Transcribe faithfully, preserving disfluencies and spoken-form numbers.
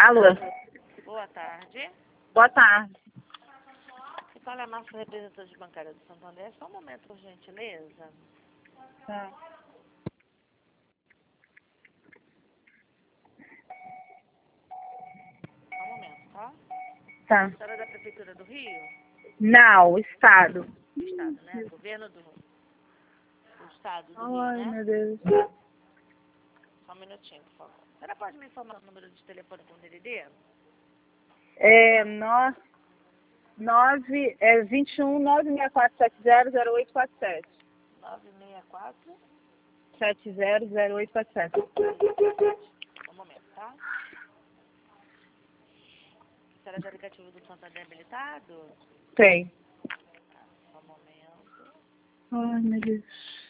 Alô? Boa tarde. Boa tarde. Você fala a Márcia, representante bancária do Santander. Só um momento, por gentileza. Tá. Só um momento, tá? Tá. A senhora é da Prefeitura do Rio? Não, Estado. Do Estado, né? Governo do, do Estado do Rio, Ai, né? meu Deus. Só um minutinho, por favor. A senhora pode me informar o número de telefone com o D D D? É, no, nove, é vinte e um, nove seis quatro sete zero, zero oito quatro sete. nove seis quatro. sete zero zero oito quatro sete. Um momento, tá? A senhora é do aplicativo do Santander habilitado? Tem. Tá, só um momento. Ai, meu Deus.